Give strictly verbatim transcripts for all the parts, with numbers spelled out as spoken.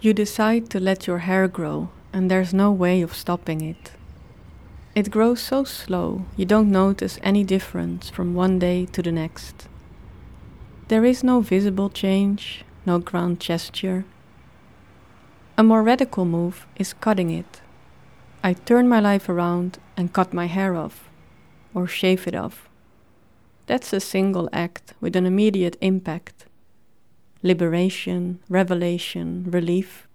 You decide to let your hair grow, and there's no way of stopping it. It grows so slow, you don't notice any difference from one day to the next. There is no visible change, no grand gesture. A more radical move is cutting it. I turn my life around and cut my hair off, or shave it off. That's a single act with an immediate impact. Liberation, revelation, relief.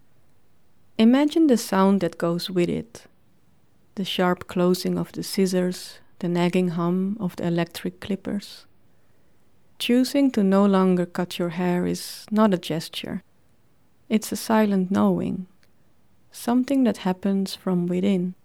Imagine the sound that goes with it. The sharp closing of the scissors, the nagging hum of the electric clippers. Choosing to no longer cut your hair is not a gesture. It's a silent knowing, something that happens from within.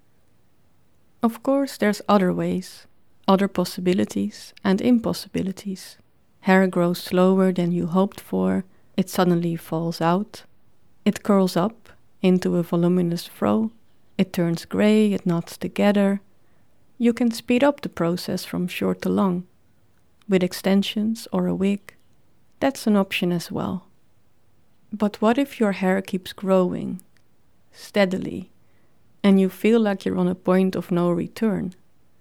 Of course, there's other ways, other possibilities and impossibilities. Hair grows slower than you hoped for, it suddenly falls out, it curls up into a voluminous fro, it turns grey, it knots together. You can speed up the process from short to long, with extensions or a wig. That's an option as well. But what if your hair keeps growing, steadily, and you feel like you're on a point of no return?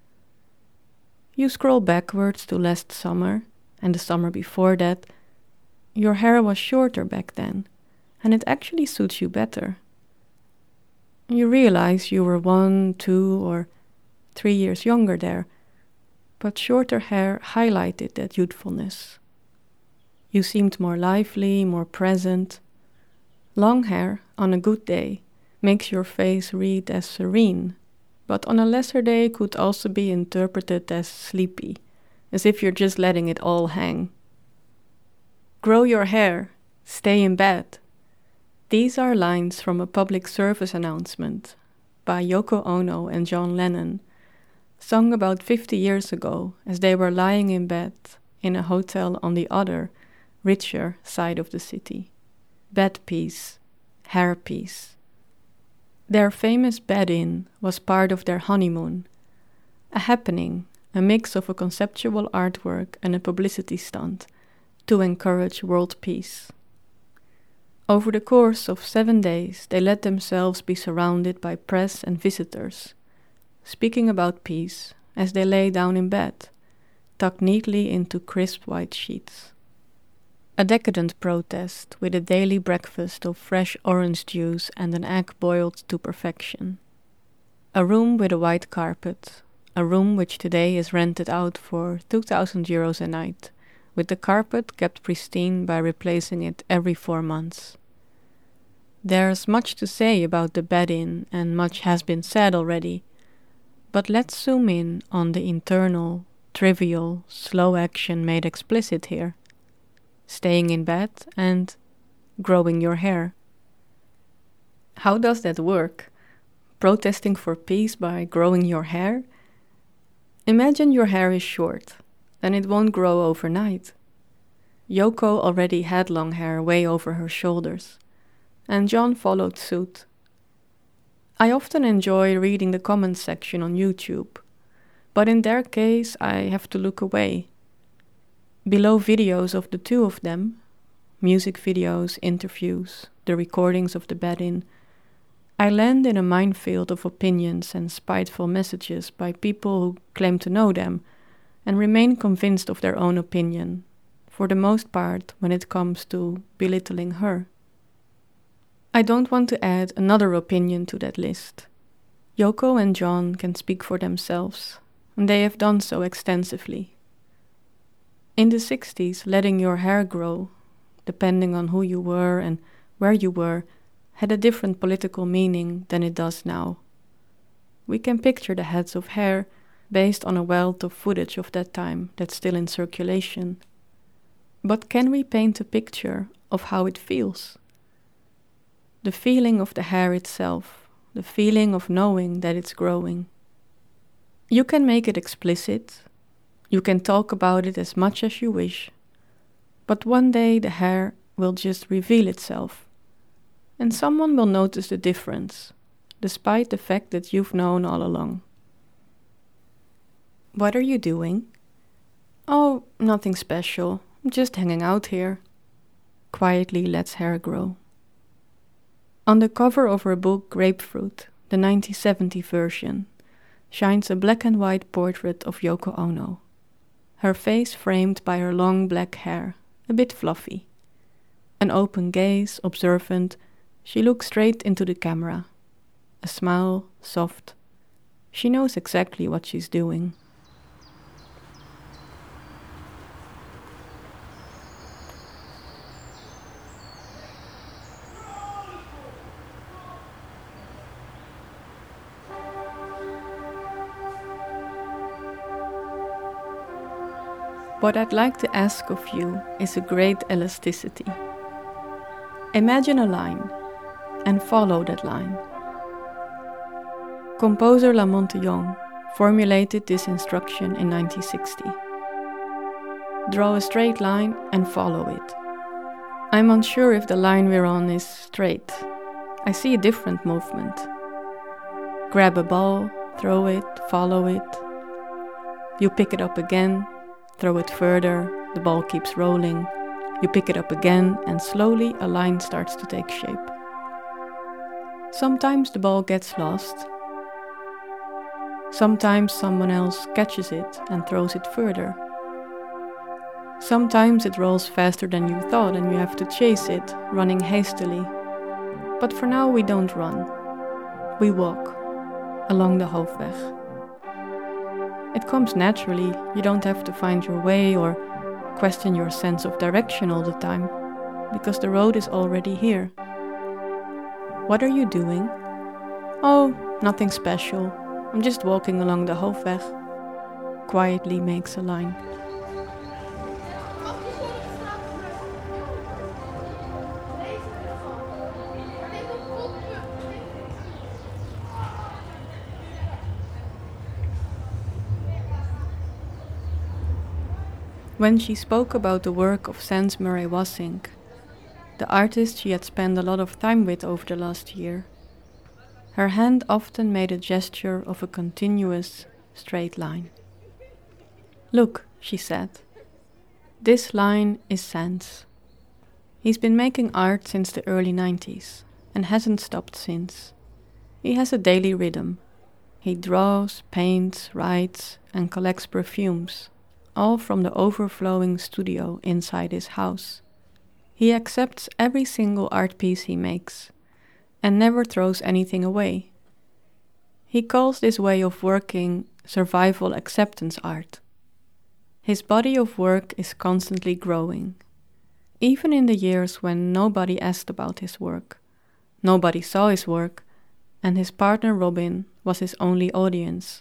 You scroll backwards to last summer, and the summer before that. Your hair was shorter back then, and it actually suits you better. You realize you were one, two, or three years younger there, but shorter hair highlighted that youthfulness. You seemed more lively, more present. Long hair, on a good day, makes your face read as serene, but on a lesser day could also be interpreted as sleepy, as if you're just letting it all hang. Grow your hair, stay in bed. These are lines from a public service announcement by Yoko Ono and John Lennon, sung about fifty years ago as they were lying in bed in a hotel on the other, richer side of the city. Bed peace, hair peace. Their famous bed-in was part of their honeymoon, a happening, a mix of a conceptual artwork and a publicity stunt to encourage world peace. Over the course of seven days, they let themselves be surrounded by press and visitors, speaking about peace as they lay down in bed, tucked neatly into crisp white sheets. A decadent protest with a daily breakfast of fresh orange juice and an egg boiled to perfection. A room with a white carpet, a room which today is rented out for two thousand euros a night, with the carpet kept pristine by replacing it every four months. There's much to say about the bed-in, and much has been said already, but let's zoom in on the internal, trivial, slow action made explicit here. Staying in bed and growing your hair. How does that work? Protesting for peace by growing your hair? Imagine your hair is short, then it won't grow overnight. Yoko already had long hair way over her shoulders, and John followed suit. I often enjoy reading the comments section on YouTube, but in their case I have to look away. Below videos of the two of them, music videos, interviews, the recordings of the bed-in, I land in a minefield of opinions and spiteful messages by people who claim to know them and remain convinced of their own opinion, for the most part when it comes to belittling her. I don't want to add another opinion to that list. Yoko and John can speak for themselves, and they have done so extensively. In the sixties, letting your hair grow, depending on who you were and where you were, had a different political meaning than it does now. We can picture the heads of hair based on a wealth of footage of that time that's still in circulation. But can we paint a picture of how it feels? The feeling of the hair itself, the feeling of knowing that it's growing. You can make it explicit. You can talk about it as much as you wish, but one day the hair will just reveal itself, and someone will notice the difference, despite the fact that you've known all along. What are you doing? Oh, nothing special, just hanging out here. Quietly lets hair grow. On the cover of her book Grapefruit, the nineteen seventy version, shines a black and white portrait of Yoko Ono, her face framed by her long black hair, a bit fluffy. An open gaze, observant, she looks straight into the camera. A smile, soft. She knows exactly what she's doing. What I'd like to ask of you is a great elasticity. Imagine a line and follow that line. Composer La Monte Young formulated this instruction in nineteen sixty. Draw a straight line and follow it. I'm unsure if the line we're on is straight. I see a different movement. Grab a ball, throw it, follow it. You pick it up again, throw it further, the ball keeps rolling. You pick it up again, and slowly a line starts to take shape. Sometimes the ball gets lost. Sometimes someone else catches it and throws it further. Sometimes it rolls faster than you thought and you have to chase it, running hastily. But for now we don't run. We walk along the Hoofdweg. It comes naturally, you don't have to find your way or question your sense of direction all the time, because the road is already here. What are you doing? Oh, nothing special. I'm just walking along the Hoofdweg. Quietly makes a line. When she spoke about the work of Sans Murray Wassink, the artist she had spent a lot of time with over the last year, her hand often made a gesture of a continuous, straight line. Look, she said, this line is Sans. He's been making art since the early nineties and hasn't stopped since. He has a daily rhythm. He draws, paints, writes, and collects perfumes, all from the overflowing studio inside his house. He accepts every single art piece he makes, and never throws anything away. He calls this way of working survival acceptance art. His body of work is constantly growing, even in the years when nobody asked about his work, nobody saw his work, and his partner Robin was his only audience.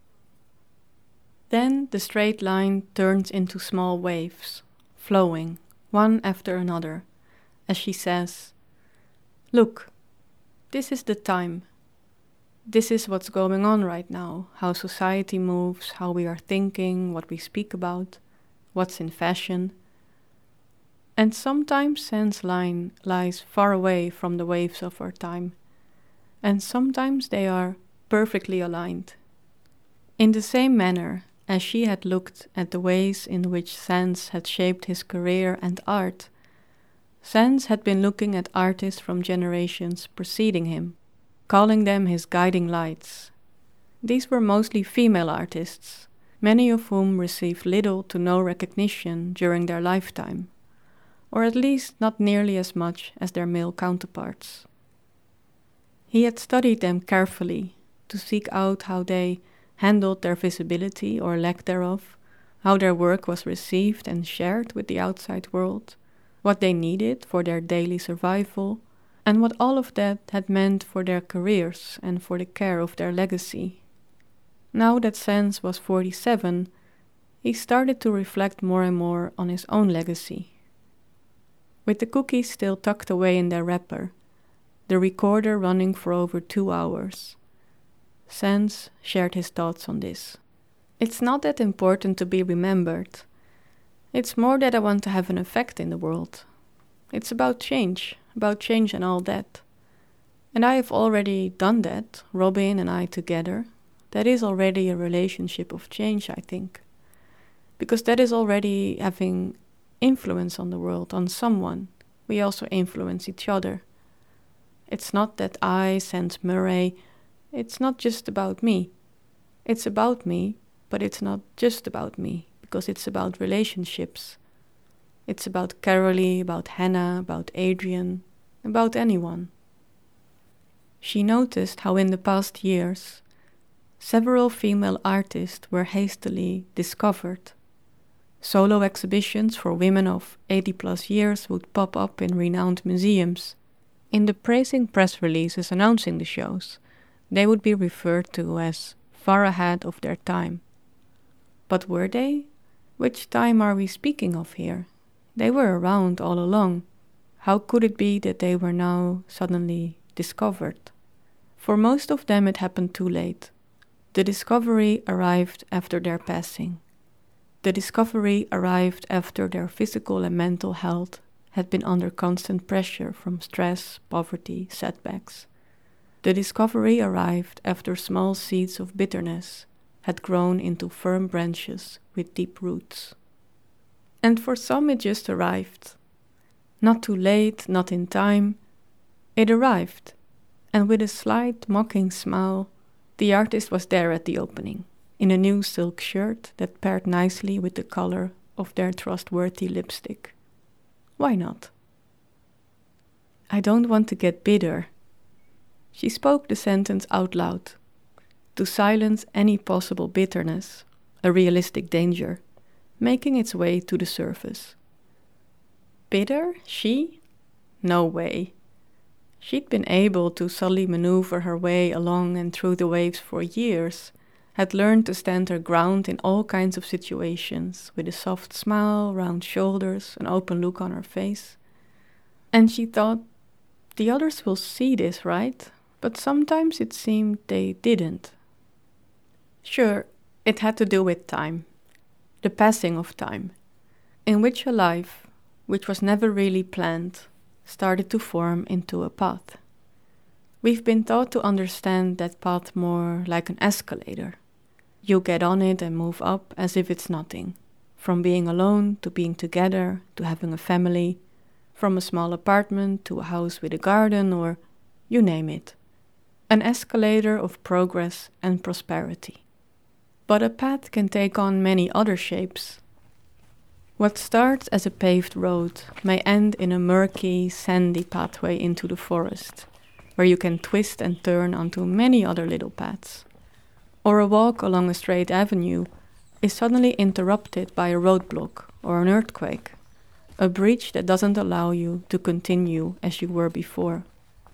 Then the straight line turns into small waves, flowing, one after another, as she says, look, this is the time. This is what's going on right now, how society moves, how we are thinking, what we speak about, what's in fashion. And sometimes Sans line lies far away from the waves of our time, and sometimes they are perfectly aligned. In the same manner as she had looked at the ways in which Sans had shaped his career and art, Sans had been looking at artists from generations preceding him, calling them his guiding lights. These were mostly female artists, many of whom received little to no recognition during their lifetime, or at least not nearly as much as their male counterparts. He had studied them carefully to seek out how they handled their visibility or lack thereof, how their work was received and shared with the outside world, what they needed for their daily survival, and what all of that had meant for their careers and for the care of their legacy. Now that Sans was forty-seven, he started to reflect more and more on his own legacy. With the cookies still tucked away in their wrapper, the recorder running for over two hours, Sans shared his thoughts on this. It's not that important to be remembered. It's more that I want to have an effect in the world. It's about change, about change and all that. And I have already done that, Robin and I together. That is already a relationship of change, I think. Because that is already having influence on the world, on someone. We also influence each other. It's not that I, Saint Murray, it's not just about me. It's about me, but it's not just about me, because it's about relationships. It's about Carolee, about Hannah, about Adrian, about anyone. She noticed how in the past years, several female artists were hastily discovered. Solo exhibitions for women of eighty plus years would pop up in renowned museums. In the praising press releases announcing the shows, they would be referred to as far ahead of their time. But were they? Which time are we speaking of here? They were around all along. How could it be that they were now suddenly discovered? For most of them it happened too late. The discovery arrived after their passing. The discovery arrived after their physical and mental health had been under constant pressure from stress, poverty, setbacks. The discovery arrived after small seeds of bitterness had grown into firm branches with deep roots. And for some it just arrived. Not too late, not in time. It arrived, and with a slight mocking smile, the artist was there at the opening, in a new silk shirt that paired nicely with the color of their trustworthy lipstick. Why not? I don't want to get bitter. She spoke the sentence out loud, to silence any possible bitterness, a realistic danger, making its way to the surface. Bitter? She? No way. She'd been able to subtly maneuver her way along and through the waves for years, had learned to stand her ground in all kinds of situations, with a soft smile, round shoulders, an open look on her face. And she thought, the others will see this, right? But sometimes it seemed they didn't. Sure, it had to do with time, the passing of time, in which a life, which was never really planned, started to form into a path. We've been taught to understand that path more like an escalator. You get on it and move up as if it's nothing, from being alone to being together to having a family, from a small apartment to a house with a garden, or you name it. An escalator of progress and prosperity. But a path can take on many other shapes. What starts as a paved road may end in a murky, sandy pathway into the forest, where you can twist and turn onto many other little paths. Or a walk along a straight avenue is suddenly interrupted by a roadblock or an earthquake, a breach that doesn't allow you to continue as you were before.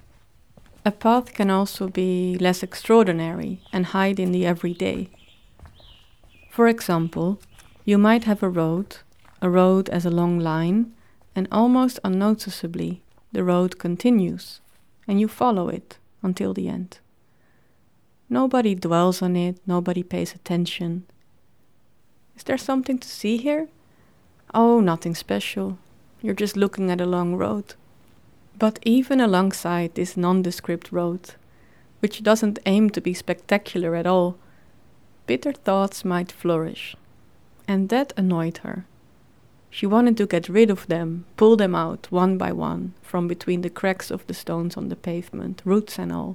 A path can also be less extraordinary and hide in the everyday. For example, you might have a road, a road as a long line, and almost unnoticeably the road continues, and you follow it until the end. Nobody dwells on it, nobody pays attention. Is there something to see here? Oh, nothing special. You're just looking at a long road. But even alongside this nondescript road, which doesn't aim to be spectacular at all, bitter thoughts might flourish. And that annoyed her. She wanted to get rid of them, pull them out one by one from between the cracks of the stones on the pavement, roots and all.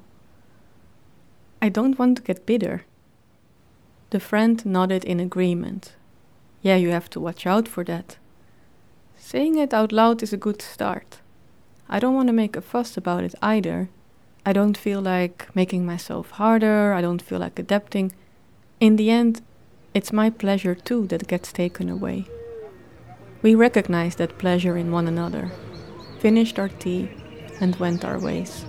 I don't want to get bitter. The friend nodded in agreement. Yeah, you have to watch out for that. Saying it out loud is a good start. I don't want to make a fuss about it either. I don't feel like making myself harder, I don't feel like adapting. In the end, it's my pleasure too that gets taken away. We recognized that pleasure in one another, finished our tea, and went our ways.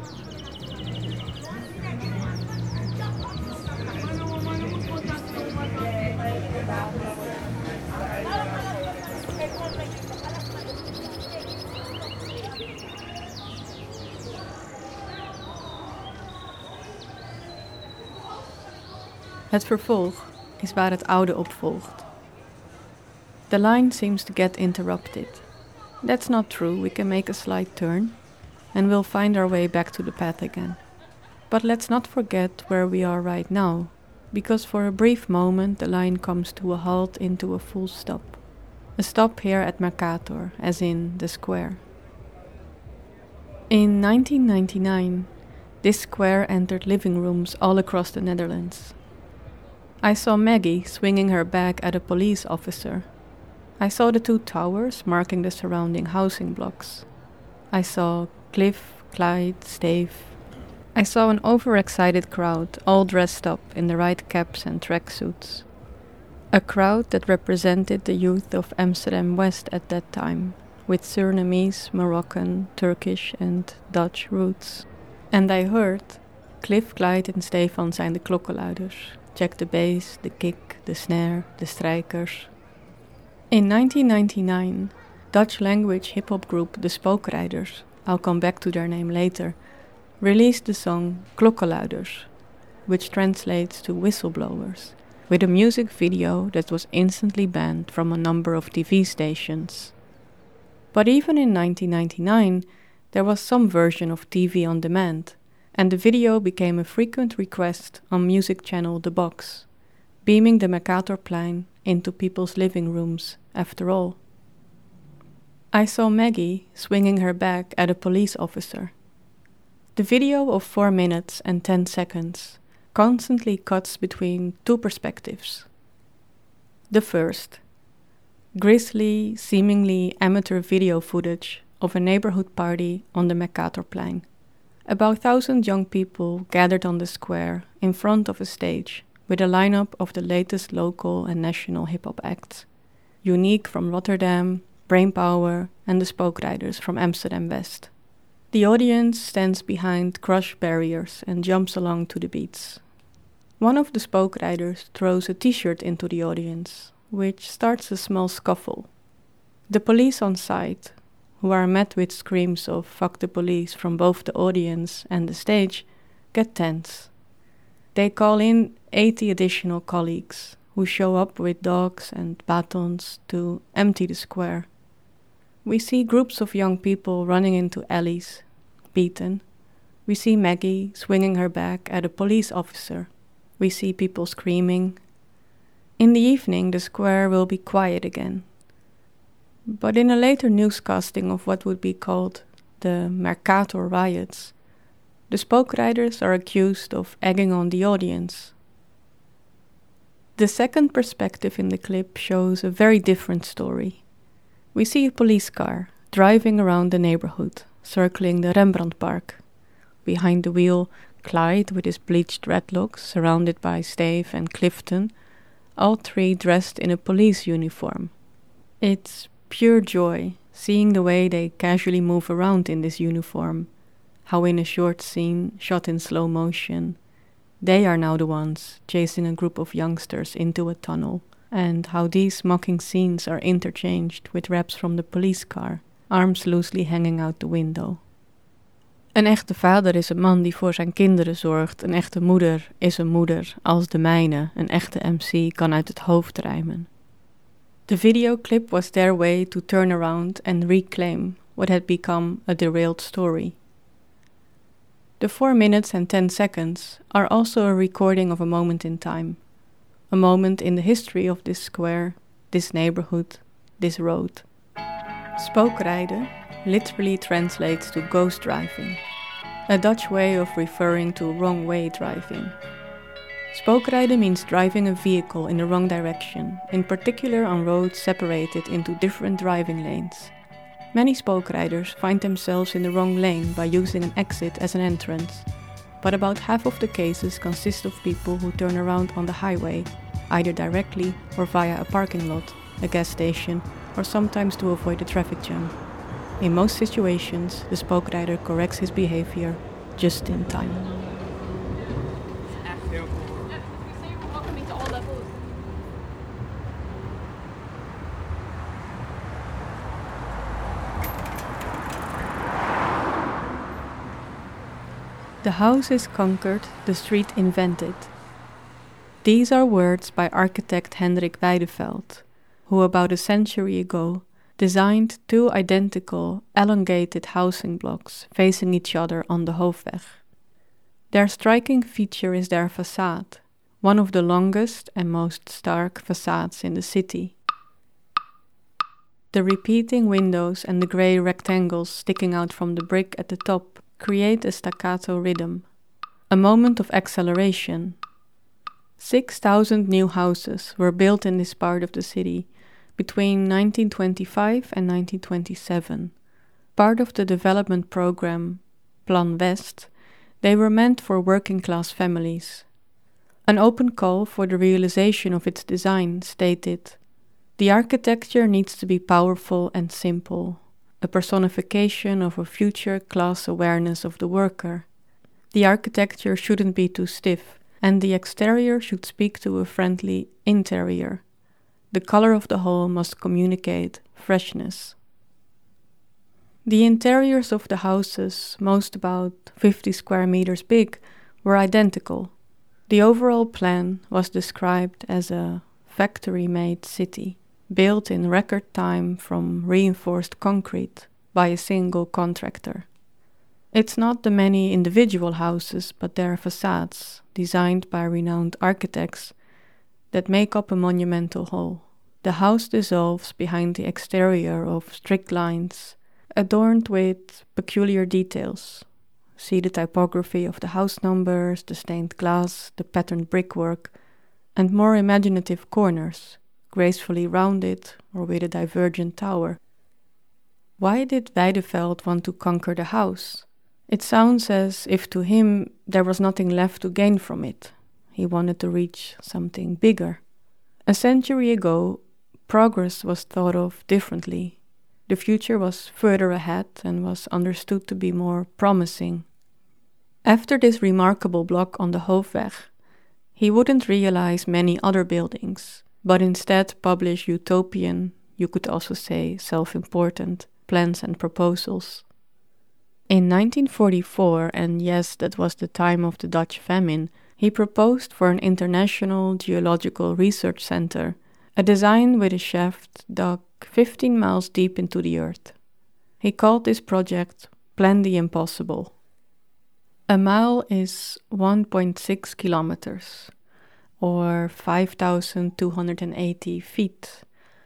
Het vervolg is waar het oude op volgt. The line seems to get interrupted. That's not true, we can make a slight turn, and we'll find our way back to the path again. But let's not forget where we are right now, because for a brief moment the line comes to a halt into a full stop. A stop here at Mercator, as in the square. In nineteen ninety-nine, this square entered living rooms all across the Netherlands. I saw Maggie swinging her bag at a police officer. I saw the two towers marking the surrounding housing blocks. I saw Cliff, Clyde, Steve. I saw an overexcited crowd all dressed up in the right caps and tracksuits. A crowd that represented the youth of Amsterdam West at that time, with Surinamese, Moroccan, Turkish and Dutch roots. And I heard, Cliff, Clyde en Stefan zijn de klokkenluiders. Check the bass, the kick, the snare, the strijkers. In nineteen ninety-nine, Dutch language hip-hop group The Spookrijders, I'll come back to their name later, released the song Klokkenluiders, which translates to whistleblowers, with a music video that was instantly banned from a number of T V stations. But even in nineteen ninety-nine, there was some version of T V on demand, and the video became a frequent request on music channel The Box, beaming the Mercatorplein into people's living rooms, after all. I saw Maggie swinging her bag at a police officer. The video of four minutes and ten seconds constantly cuts between two perspectives. The first, grisly, seemingly amateur video footage of a neighborhood party on the Mercatorplein. About a thousand young people gathered on the square in front of a stage with a lineup of the latest local and national hip-hop acts. Unique from Rotterdam, Brainpower and the Spookrijders from Amsterdam West. The audience stands behind crushed barriers and jumps along to the beats. One of the Spookrijders throws a t-shirt into the audience, which starts a small scuffle. The police on site, who are met with screams of "fuck the police" from both the audience and the stage, get tense. They call in eighty additional colleagues, who show up with dogs and batons to empty the square. We see groups of young people running into alleys, beaten. We see Maggie swinging her bag at a police officer. We see people screaming. In the evening, the square will be quiet again. But in a later newscasting of what would be called the Mercator riots, the Spookrijders are accused of egging on the audience. The second perspective in the clip shows a very different story. We see a police car driving around the neighborhood, circling the Rembrandtpark. Behind the wheel, Clyde with his bleached dreadlocks, surrounded by Steve and Clifton, all three dressed in a police uniform. It's pure joy seeing the way they casually move around in this uniform, how in a short scene shot in slow motion, they are now the ones chasing a group of youngsters into a tunnel, and how these mocking scenes are interchanged with raps from the police car, arms loosely hanging out the window. Een echte vader is een man die voor zijn kinderen zorgt. Een echte moeder is een moeder als de mijne. Een echte M C kan uit het hoofd rijmen. The videoclip was their way to turn around and reclaim what had become a derailed story. The four minutes and ten seconds are also a recording of a moment in time. A moment in the history of this square, this neighborhood, this road. Spookrijden literally translates to ghost driving, a Dutch way of referring to wrong way driving. Spookrijden means driving a vehicle in the wrong direction, in particular on roads separated into different driving lanes. Many spookrijders find themselves in the wrong lane by using an exit as an entrance, but about half of the cases consist of people who turn around on the highway, either directly or via a parking lot, a gas station, or sometimes to avoid a traffic jam. In most situations, the spookrijder corrects his behavior just in time. Echt heel cool. Ja, ik zie welcome me to all levels. The house is conquered, the street invented. These are words by architect Hendrik Weideveld, who about a century ago designed two identical, elongated housing blocks facing each other on the Hoofdweg. Their striking feature is their facade, one of the longest and most stark facades in the city. The repeating windows and the grey rectangles sticking out from the brick at the top create a staccato rhythm, a moment of acceleration. Six thousand new houses were built in this part of the city between nineteen twenty-five and nineteen twenty-seven. Part of the development program, Plan West, they were meant for working-class families. An open call for the realization of its design stated, "The architecture needs to be powerful and simple, a personification of a future class awareness of the worker. The architecture shouldn't be too stiff, and the exterior should speak to a friendly interior. The color of the whole must communicate freshness." The interiors of the houses, most about fifty square meters big, were identical. The overall plan was described as a factory-made city, built in record time from reinforced concrete by a single contractor. It's not the many individual houses, but their facades, designed by renowned architects, that make up a monumental whole. The house dissolves behind the exterior of strict lines, adorned with peculiar details. See the typography of the house numbers, the stained glass, the patterned brickwork, and more imaginative corners, gracefully rounded or with a divergent tower. Why did Weideveld want to conquer the house? It sounds as if to him there was nothing left to gain from it. He wanted to reach something bigger. A century ago, progress was thought of differently. The future was further ahead and was understood to be more promising. After this remarkable block on the Hoofdweg, he wouldn't realize many other buildings, but instead publish utopian, you could also say self-important, plans and proposals. In nineteen forty-four, and yes, that was the time of the Dutch famine, he proposed for an international geological research center, a design with a shaft dug fifteen miles deep into the earth. He called this project Plan the Impossible. A mile is one point six kilometers, or five thousand two hundred eighty feet,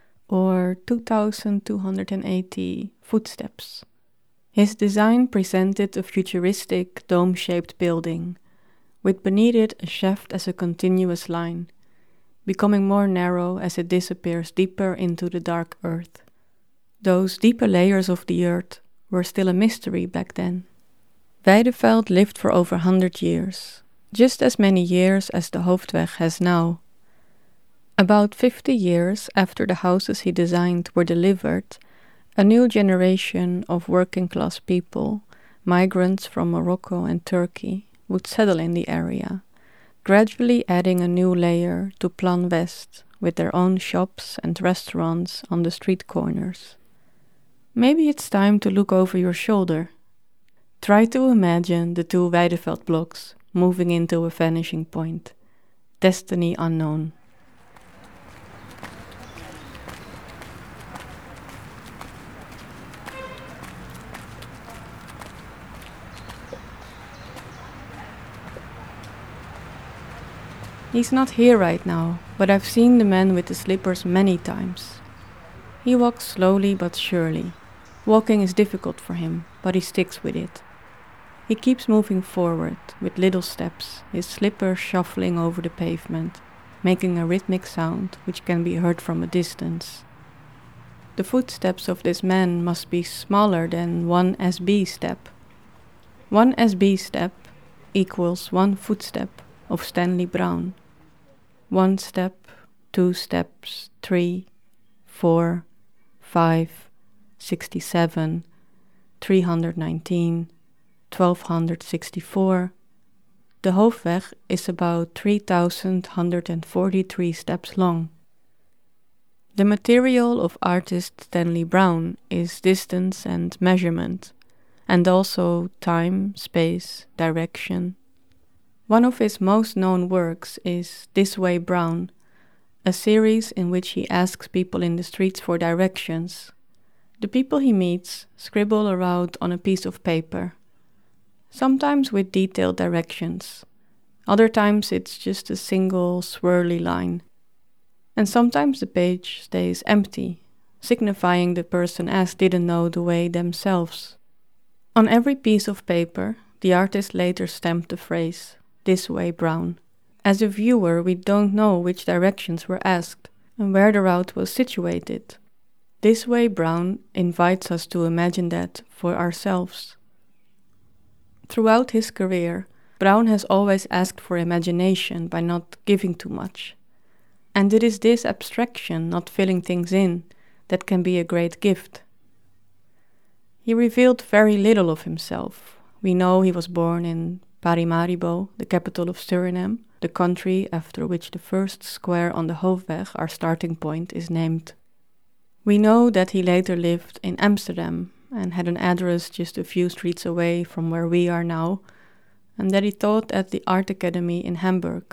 or two thousand two hundred eighty footsteps. His design presented a futuristic dome-shaped building, with beneath it a shaft as a continuous line, becoming more narrow as it disappears deeper into the dark earth. Those deeper layers of the earth were still a mystery back then. Weideveld lived for over a hundred years, just as many years as the Hoofdweg has now. About fifty years after the houses he designed were delivered, a new generation of working-class people, migrants from Morocco and Turkey, would settle in the area, gradually adding a new layer to Plan West with their own shops and restaurants on the street corners. Maybe it's time to look over your shoulder. Try to imagine the two Weideveld blocks moving into a vanishing point. Destiny unknown. He's not here right now, but I've seen the man with the slippers many times. He walks slowly but surely. Walking is difficult for him, but he sticks with it. He keeps moving forward with little steps, his slippers shuffling over the pavement, making a rhythmic sound which can be heard from a distance. The footsteps of this man must be smaller than one S B step. One S B step equals one footstep of Stanley Brown. One step, two steps, three, four, five, sixty-seven, three hundred nineteen, twelve sixty-four. The Hoofdweg is about three thousand one hundred forty-three steps long. The material of artist Stanley Brown is distance and measurement, and also time, space, direction. One of his most known works is This Way Brown, a series in which he asks people in the streets for directions. The people he meets scribble around on a piece of paper, sometimes with detailed directions. Other times it's just a single swirly line. And sometimes the page stays empty, signifying the person asked didn't know the way themselves. On every piece of paper, the artist later stamped the phrase, "This way, Brown." As a viewer, we don't know which directions were asked and where the route was situated. This way, Brown invites us to imagine that for ourselves. Throughout his career, Brown has always asked for imagination by not giving too much. And it is this abstraction, not filling things in, that can be a great gift. He revealed very little of himself. We know he was born in Paramaribo, the capital of Suriname, the country after which the first square on the Hoofdweg, our starting point, is named. We know that he later lived in Amsterdam and had an address just a few streets away from where we are now, and that he taught at the Art Academy in Hamburg.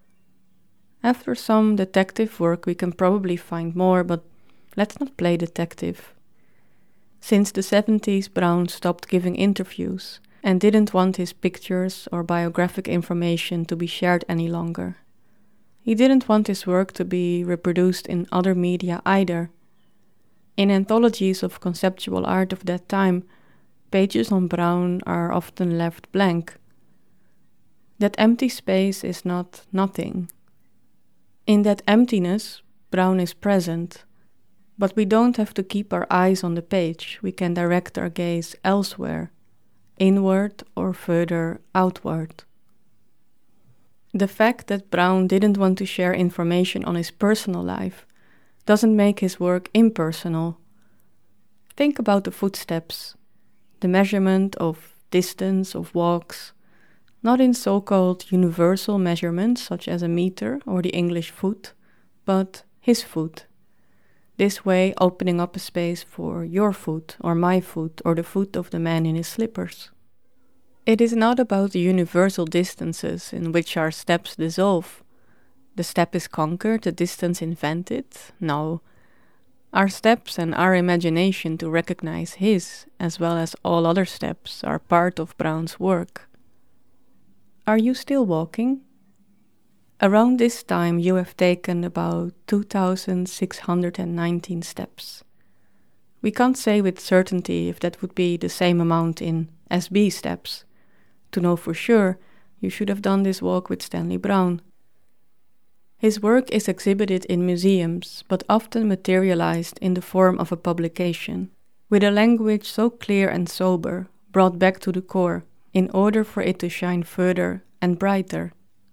After some detective work we can probably find more, but let's not play detective. Since the seventies, Brown stopped giving interviews and didn't want his pictures or biographic information to be shared any longer. He didn't want his work to be reproduced in other media either. In anthologies of conceptual art of that time, pages on Brown are often left blank. That empty space is not nothing. In that emptiness, Brown is present, but we don't have to keep our eyes on the page. We can direct our gaze elsewhere, inward or further outward. The fact that Brown didn't want to share information on his personal life doesn't make his work impersonal. Think about the footsteps, the measurement of distance of walks, not in so-called universal measurements such as a meter or the English foot, but his foot. This way opening up a space for your foot or my foot or the foot of the man in his slippers. It is not about the universal distances in which our steps dissolve. The step is conquered, the distance invented. No. Our steps and our imagination to recognize his, as well as all other steps, are part of Brown's work. Are you still walking? Around this time you have taken about two thousand six hundred nineteen steps. We can't say with certainty if that would be the same amount in S B steps. To know for sure, you should have done this walk with Stanley Brown. His work is exhibited in museums, but often materialized in the form of a publication, with a language so clear and sober, brought back to the core, in order for it to shine further and brighter.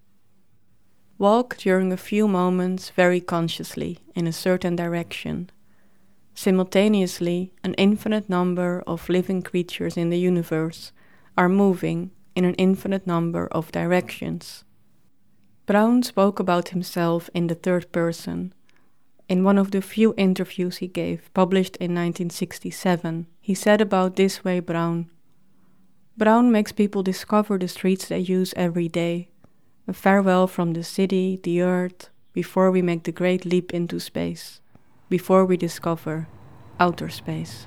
Walk during a few moments very consciously in a certain direction. Simultaneously, an infinite number of living creatures in the universe are moving in an infinite number of directions. Brown spoke about himself in the third person. In one of the few interviews he gave, published in nineteen sixty-seven, he said about This Way, Brown, "Brown makes people discover the streets they use every day, a farewell from the city, the earth, before we make the great leap into space, before we discover outer space."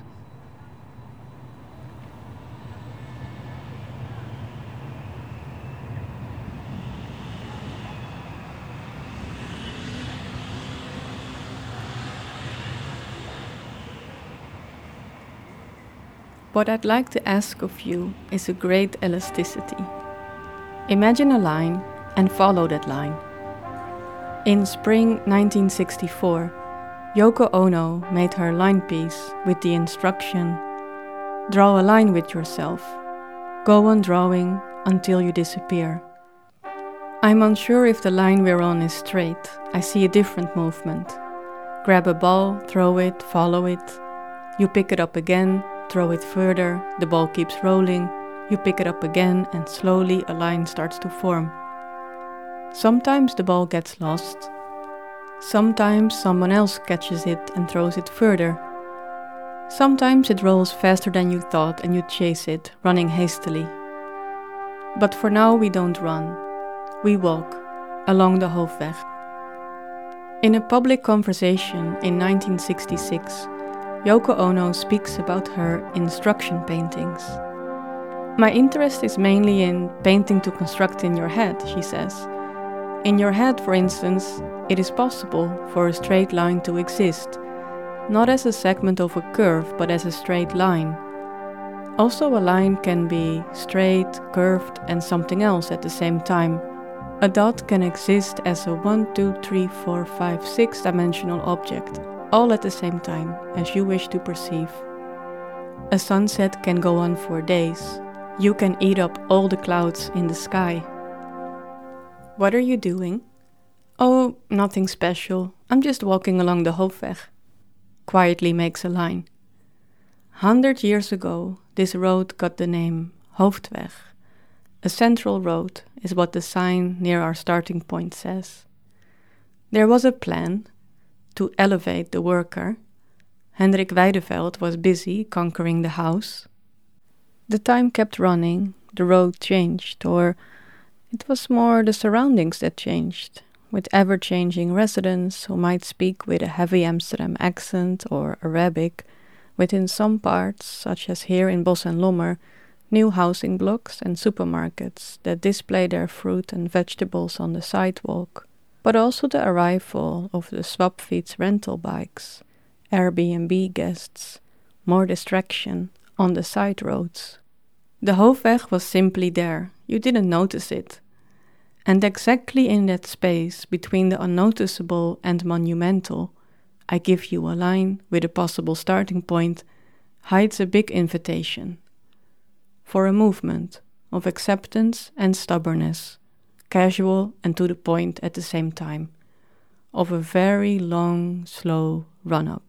What I'd like to ask of you is a great elasticity. Imagine a line and follow that line. In spring nineteen sixty-four, Yoko Ono made her line piece with the instruction, "Draw a line with yourself. Go on drawing until you disappear." I'm unsure if the line we're on is straight. I see a different movement. Grab a ball, throw it, follow it. You pick it up again, throw it further, the ball keeps rolling, you pick it up again, and slowly a line starts to form. Sometimes the ball gets lost. Sometimes someone else catches it and throws it further. Sometimes it rolls faster than you thought and you chase it, running hastily. But for now we don't run. We walk along the Hoofdweg. In a public conversation in nineteen sixty-six, Yoko Ono speaks about her instruction paintings. "My interest is mainly in painting to construct in your head," she says. "In your head, for instance, it is possible for a straight line to exist. not as a segment of a curve, but as a straight line. Also, a line can be straight, curved, and something else at the same time. A dot can exist as a one, two, three, four, five, six dimensional object, all at the same time, as you wish to perceive. A sunset can go on for days. You can eat up all the clouds in the sky. What are you doing? Oh, nothing special. I'm just walking along the Hoofweg. Quietly makes a line. Hundred years ago, this road got the name Hoofdweg. A central road is what the sign near our starting point says. There was a plan to elevate the worker. Hendrik Weideveld was busy conquering the house. The time kept running, the road changed, or it was more the surroundings that changed, with ever-changing residents who might speak with a heavy Amsterdam accent or Arabic, within some parts, such as here in Bos en Lommer, new housing blocks and supermarkets that display their fruit and vegetables on the sidewalk, but also the arrival of the Swapfiets rental bikes, Airbnb guests, more distraction on the side roads. The Hoofweg was simply there, you didn't notice it. And exactly in that space between the unnoticeable and monumental, I give you a line with a possible starting point, hides a big invitation for a movement of acceptance and stubbornness, casual and to the point at the same time, of a very long, slow run-up.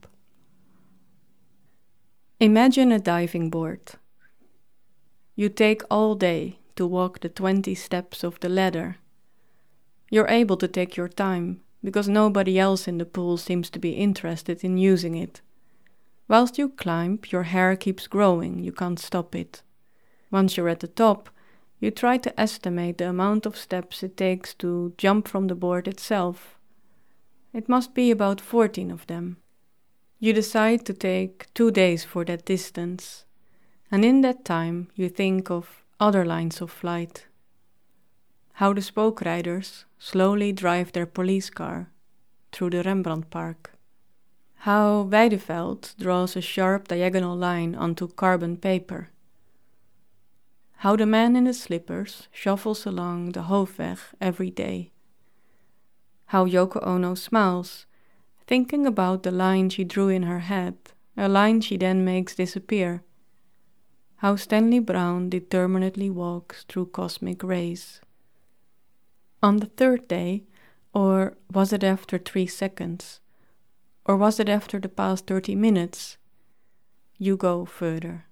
Imagine a diving board. You take all day to walk the twenty steps of the ladder. You're able to take your time, because nobody else in the pool seems to be interested in using it. Whilst you climb, your hair keeps growing, you can't stop it. Once you're at the top, you try to estimate the amount of steps it takes to jump from the board itself. It must be about fourteen of them. You decide to take two days for that distance, and in that time you think of other lines of flight. How the spookriders slowly drive their police car through the Rembrandtpark. How Weideveld draws a sharp diagonal line onto carbon paper. How the man in the slippers shuffles along the Hoofweg every day. How Yoko Ono smiles, thinking about the line she drew in her head, a line she then makes disappear. How Stanley Brown determinedly walks through cosmic rays. On the third day, or was it after three seconds, or was it after the past thirty minutes, you go further.